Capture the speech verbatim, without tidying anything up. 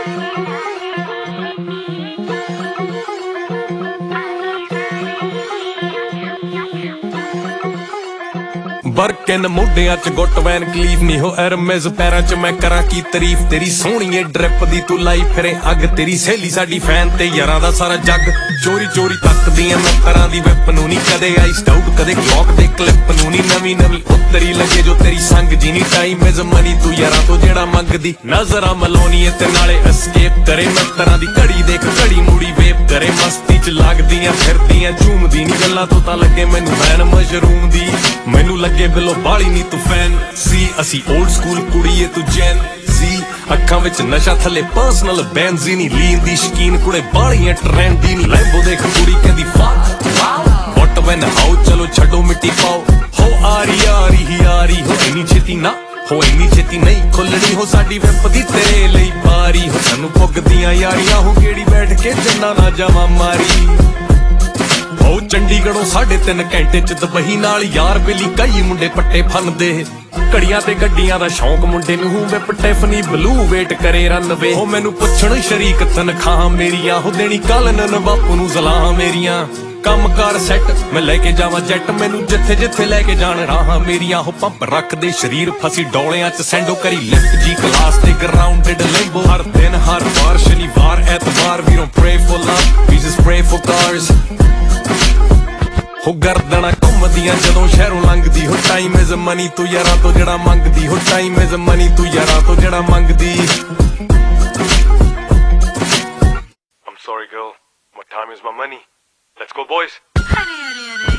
बरकिन मोढियां च गुट van Cleef नी हो एरमेज पैरां च मैं करा की तारीफ तेरी सोहणीए ड्रिप दी तू लाई फिरे अग तेरी सहेली साडी फैन ते यारां दा सारा जग चोरी चोरी तकदियां मैं तरह दी वेप नूं नी कदे आई स्टाउट कदे क्लॉक दे क्लिप नूं नी नवी नवी उत्तरी लगे जो तेरी संग जी नी टाइम इज मनी तू यारां तो जेड़ा मंगदी नजरां मलाउणी ते नाले एस्केप करे मैं तरह दी घड़ी देख घड़ी मुड़ी वेप करे मस्ती च लगदियां फिरदियां झूमदी नी गल्लां तो तां लगे मैनू वैन मशरूम दी मैनू लगे बिलो बाली नी तू फैन सी असी ओल्ड स्कूल कुड़ीए तू जैन सी अखां विच नशा थले पर्सनल बेंजी नी लीन दी शकीन कुड़े बालियां ट्रेंड दी नी लैंबो देख कुड़ी कहंदी फक व्हाट व्हेन हाउ चलो छड्डो मिट्टी पाओ हो आरी आरी ही आरी हो इनी छेती ना हो इनी छेती नहीं खुलनी हो साडी वेप दी तेरे लई पारी हो सानू पुगदियां यारियां हो गेड़ी बैठ के जन्ना ना जावा मारी ओ चंडीगढ़ों साढ़े तीन घंटे च दबही नाल यार बेली कई मुंडे पट्टे फनदे घड़ियां ते गड्डियां दा शौक मुंडे नूं विप टिफनी ब्लू वेट करे रनवे ओ मैनू पुछण शरीक तनखाह मेरियां हो देनी कल नन बापू नूं सलाह मेरियां कम कर सैट मैं लेके जावां जैट मैनू जिथे जिथे लेके जाण राहां मेरियां हो पंप रख दे शरीर फसी डोलियां च सैंडो करी लिफ्ट जी क्लास ते ग्राउंडेड लेंबो हर दिन हर वार शनिवार ऐतवार we don't pray for love we just pray for cars हो गर्दना घुमदियां जदों शहरों लंघदी हो टाइम इज मनी तू यारां तो जेड़ा मंगदी हो टाइम इज मनी तू यारां तो जेड़ा मंगदी I'm sorry girl, my time is my money. Let's go boys.